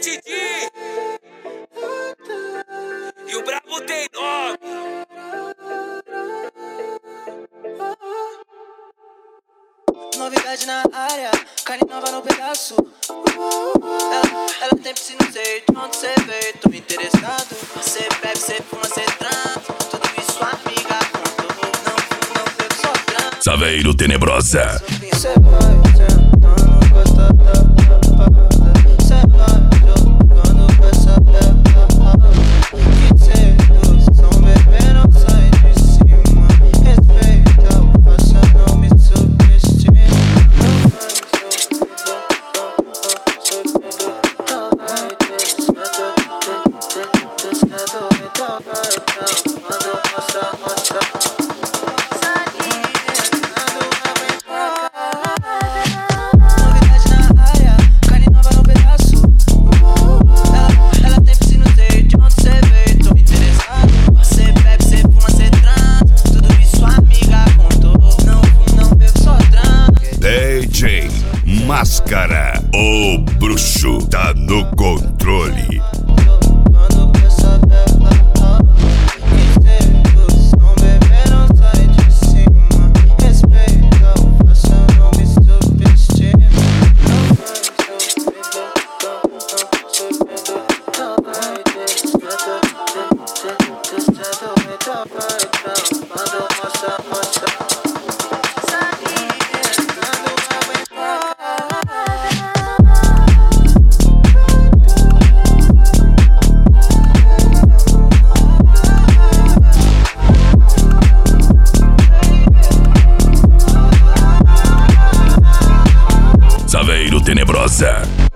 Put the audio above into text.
Didi. E o brabo tem nome. Novidade na área, carne nova no pedaço. Ela tem piscina, não sei de onde cê veio. Tô interessado. Cê bebe, cê fuma, cê transa. Tudo isso a amiga contou. Não bebo, só transa. Saveiro Tenebrosa. Cê vai tentando gostar da parada. Cê vai jogando com essa pegada. Que sedução, bebê, não sai de cima. Respeita o passado, não me subestima. Novidade na área, carne nova no pedaço. Ela tem piscina, não sei de onde cê veio. Tô interessado. Cê bebe, cê fuma, cê transa. Tudo isso a amiga contou. Não fumo, não bebo, só transa. DJ Máscara, o bruxo tá no controle. Jogando com essa pegada. Que sedução, bebê, não sai de cima. Respeita o passado, não me subestima. Saveiro Tenebrosa.